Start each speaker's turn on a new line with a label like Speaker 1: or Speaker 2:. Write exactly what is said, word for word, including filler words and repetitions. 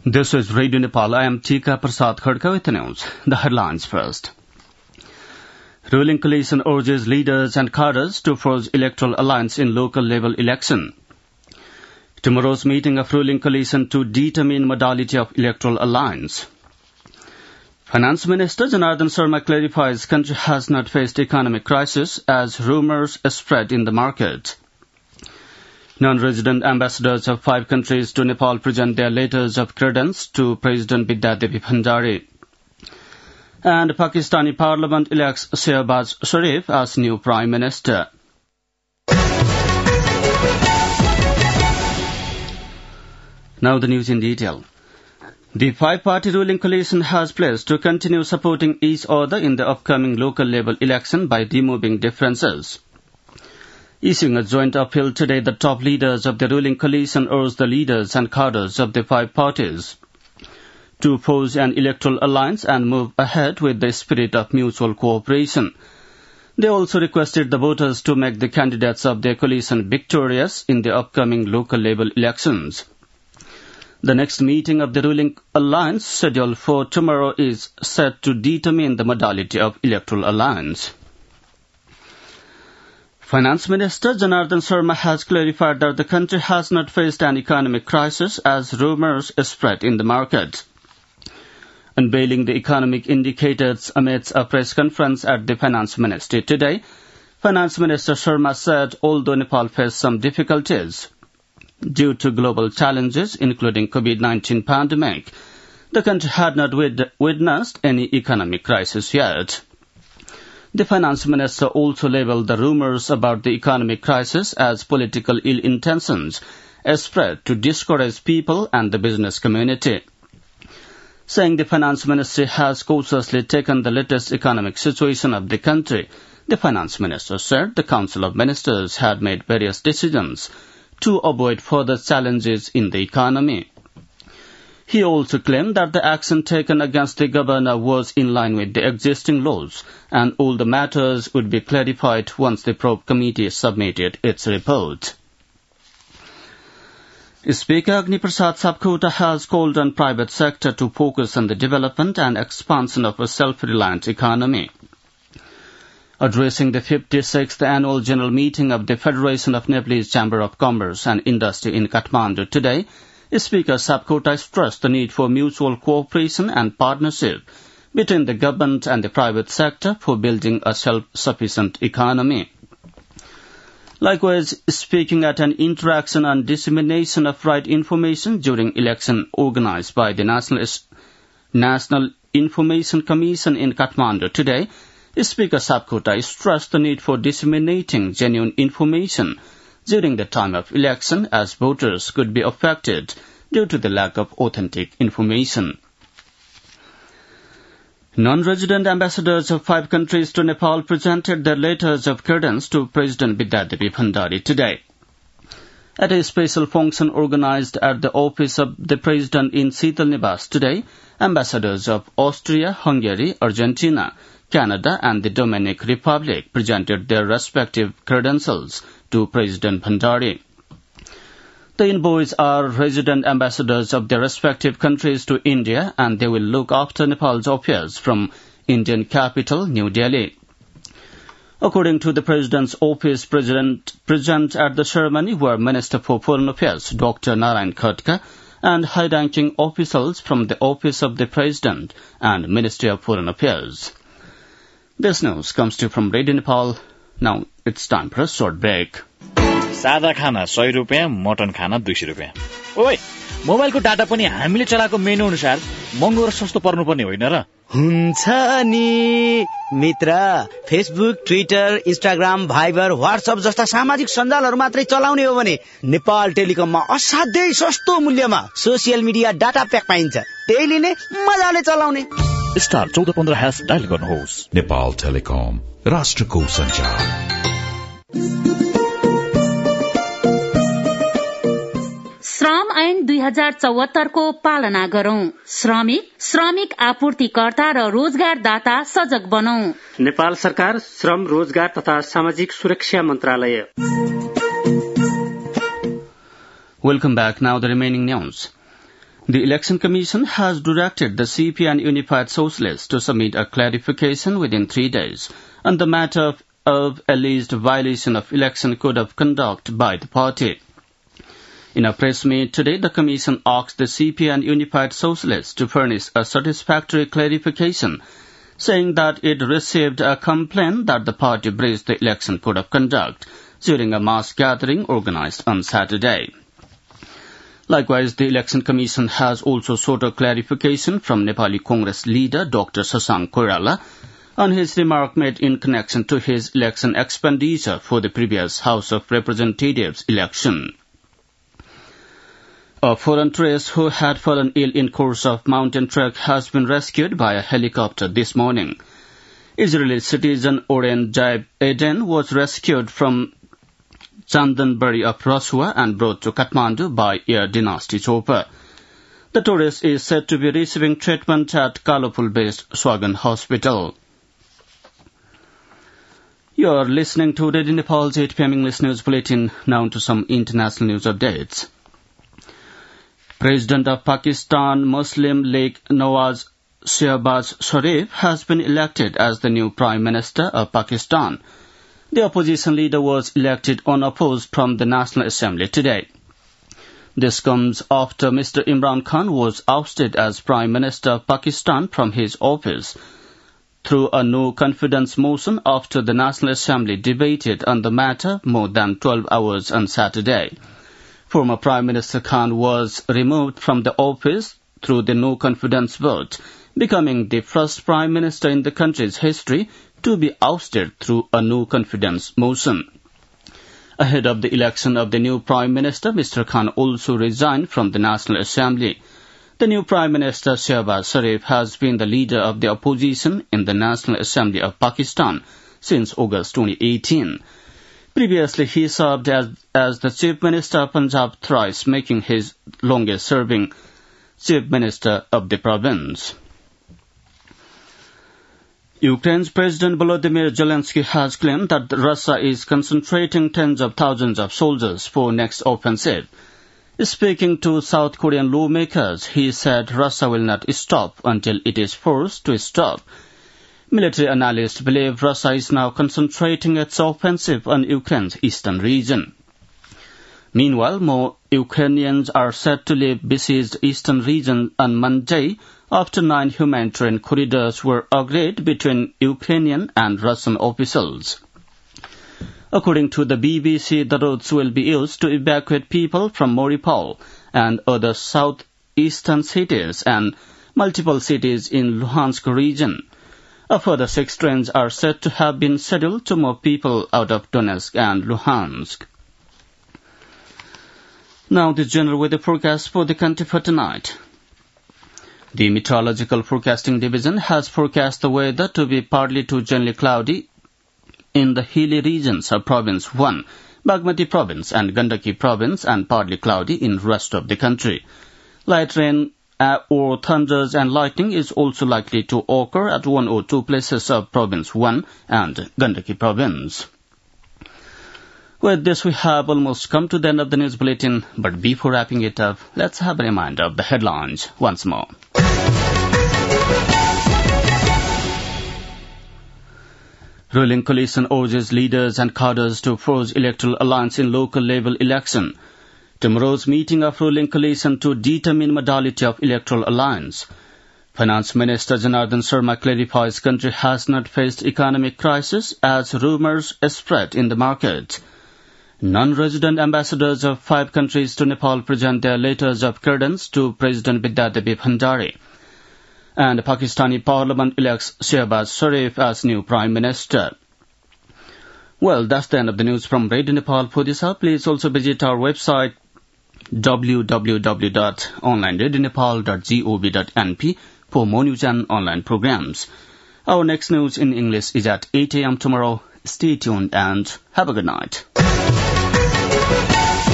Speaker 1: This is Radio Nepal. I am Tika Prasad Khadka with the news. The headlines first. Ruling coalition urges leaders and cadres to forge electoral alliance in local level election. Tomorrow's meeting of ruling coalition to determine modality of electoral alliance. Finance Minister Janardhan Sharma clarifies country has not faced economic crisis as rumours spread in the market. Non-resident ambassadors of five countries to Nepal present their letters of credence to President Vidyadevi Bhandari. And Pakistani Parliament elects Shehbaz Sharif as new Prime Minister. Now the news in detail. The five-party ruling coalition has pledged to continue supporting each other in the upcoming local level election by removing differences. Issuing a joint appeal today, the top leaders of the ruling coalition urged the leaders and cadres of the five parties to forge an electoral alliance and move ahead with the spirit of mutual cooperation. They also requested the voters to make the candidates of their coalition victorious in the upcoming local level elections. The next meeting of the ruling alliance, scheduled for tomorrow, is set to determine the modality of electoral alliance. Finance Minister Janardhan Sharma has clarified that the country has not faced an economic crisis as rumours spread in the market. Unveiling the economic indicators amidst a press conference at the Finance Ministry today, Finance Minister Sharma said although Nepal faced some difficulties due to global challenges including COVID nineteen pandemic, the country had not wid- witnessed any economic crisis yet. The Finance Minister also labelled the rumours about the economic crisis as political ill intentions spread to discourage people and the business community. Saying the Finance Ministry has cautiously taken the latest economic situation of the country, the Finance Minister said the Council of Ministers had made various decisions to avoid further challenges in the economy. He also claimed that the action taken against the governor was in line with the existing laws and all the matters would be clarified once the probe committee submitted its report. Speaker Agni Prasad Sapkota has called on private sector to focus on the development and expansion of a self-reliant economy. Addressing the fifty-sixth Annual General Meeting of the Federation of Nepalese Chamber of Commerce and Industry in Kathmandu today, Speaker Sapkota stressed the need for mutual cooperation and partnership between the government and the private sector for building a self-sufficient economy. Likewise, speaking at an interaction on dissemination of right information during election organized by the National, National Information Commission in Kathmandu today, Speaker Sapkota stressed the need for disseminating genuine information during the time of election as voters could be affected due to the lack of authentic information. Non-resident ambassadors of five countries to Nepal presented their letters of credence to President Vidyadevi Bhandari today. At a special function organized at the office of the President in Sital Nivas today, ambassadors of Austria, Hungary, Argentina, Canada and the Dominican Republic presented their respective credentials to President Bhandari. The envoys are resident ambassadors of their respective countries to India and they will look after Nepal's affairs from Indian capital, New Delhi. According to the President's office, President present at the ceremony were Minister for Foreign Affairs, Doctor Narayan Khadka, and high-ranking officials from the Office of the President and Ministry of Foreign Affairs. This news comes to you from Radio Nepal. Now it's time for a short break.
Speaker 2: सादा खाना सय रुपैयाँ, mutton खाना दुई सय रुपैयाँ. ओइ, मोबाइलको डाटा पनि हामीले चलाएको मेनु अनुसार महँगो र सस्तो पर्नुपर्ने होइन र?
Speaker 3: हुन्छ नि मित्र, Facebook, Twitter, Instagram, Viber, WhatsApp जस्ता सामाजिक सञ्जालहरू मात्रै चलाउने हो भने नेपाल टेलिकममा असाध्यै सस्तो मूल्यमा सोसियल मिडिया डाटा प्याक पाइन्छ. त्यही लिने, मजाले चलाउने.
Speaker 2: स्टार चौध पन्ध्र ह्यास डायल गर्नुहोस्.
Speaker 4: नेपाल टेलिकम, राष्ट्रको सञ्चार.
Speaker 5: श्रम ऐन दुई हजार चौहत्तर को पालना गरौं. श्रमिक, श्रमिक आपूर्तिकर्ता र रोजगारदाता सजग बनौं.
Speaker 6: नेपाल सरकार, श्रम, रोजगार तथा सामाजिक सुरक्षा मन्त्रालय.
Speaker 1: Welcome back. Now the remaining news. The Election Commission has directed the C P I and Unified Socialists to submit a clarification within three days on the matter of, of alleged violation of election code of conduct by the party. In a press meet today, the Commission asked the C P I and Unified Socialists to furnish a satisfactory clarification, saying that it received a complaint that the party breached the election code of conduct during a mass gathering organized on Saturday. Likewise, the Election Commission has also sought a clarification from Nepali Congress leader Doctor Sasank Koirala on his remark made in connection to his election expenditure for the previous House of Representatives election. A foreign tourist who had fallen ill in course of mountain trek has been rescued by a helicopter this morning. Israeli citizen Oren Jaib Eden was rescued from Chandanbari of Rasua and brought to Kathmandu by Air Dynasty chopper. The tourist is said to be receiving treatment at Kalopul-based Swagan Hospital. You are listening to Radio Nepal's eight p m English News Bulletin. Now to some international news updates. President of Pakistan Muslim League Nawaz Shehbaz Sharif has been elected as the new Prime Minister of Pakistan. The opposition leader was elected unopposed from the National Assembly today. This comes after Mister Imran Khan was ousted as Prime Minister of Pakistan from his office through a no-confidence motion after the National Assembly debated on the matter more than twelve hours on Saturday. Former Prime Minister Khan was removed from the office through the no-confidence vote, becoming the first Prime Minister in the country's history to be ousted through a no-confidence motion. Ahead of the election of the new Prime Minister, Mister Khan also resigned from the National Assembly. The new Prime Minister, Shehbaz Sharif, has been the leader of the opposition in the National Assembly of Pakistan since August twenty eighteen. Previously, he served as, as the Chief Minister of Punjab thrice, making his longest-serving Chief Minister of the province. Ukraine's President Volodymyr Zelensky has claimed that Russia is concentrating tens of thousands of soldiers for next offensive. Speaking to South Korean lawmakers, he said Russia will not stop until it is forced to stop. Military analysts believe Russia is now concentrating its offensive on Ukraine's eastern region. Meanwhile, more Ukrainians are set to leave besieged eastern region on Monday after nine humanitarian corridors were agreed between Ukrainian and Russian officials. According to the B B C, the routes will be used to evacuate people from Mariupol and other southeastern cities and multiple cities in Luhansk region. A further six trains are said to have been scheduled to move people out of Donetsk and Luhansk. Now the general weather forecast for the country for tonight. The Meteorological Forecasting Division has forecast the weather to be partly to generally cloudy in the hilly regions of Province one, Bagmati Province and Gandaki Province, and partly cloudy in rest of the country. Light rain uh, or thunders and lightning is also likely to occur at one or two places of Province one and Gandaki Province. With this, we have almost come to the end of the news bulletin, but before wrapping it up, let's have a reminder of the headlines once more. Ruling coalition urges leaders and cadres to forge electoral alliance in local level election. Tomorrow's meeting of ruling coalition to determine modality of electoral alliance. Finance Minister Janardhan Sharma clarifies country has not faced economic crisis as rumours spread in the market. Non-resident ambassadors of five countries to Nepal present their letters of credence to President Vidyadevi Bhandari. And Pakistani Parliament elects Shehbaz Sharif as new Prime Minister. Well, that's the end of the news from Radio Nepal. For this hour, please also visit our website w w w dot online radio nepal dot gov dot n p for more news and online programs. Our next news in English is at eight a m tomorrow. Stay tuned and have a good night.